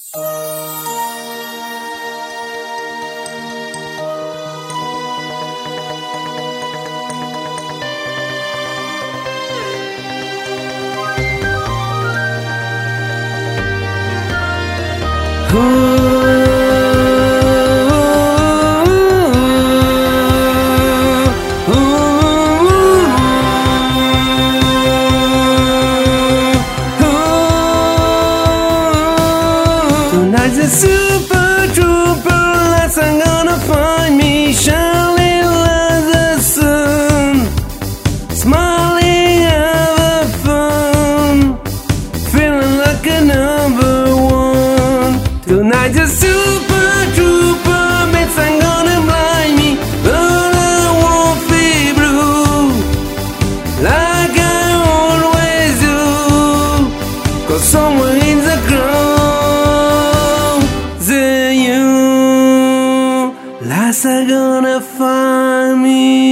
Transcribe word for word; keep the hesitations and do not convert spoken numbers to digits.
Tonight's a super trooper, lights are gonna find me shining like the sun, smiling have fun, feeling like a number one. Tonight's a super trooper, mates are gonna blind me, but I won't be blue, like I always do, 'cause somewhere in the crowd lights are gonna find me.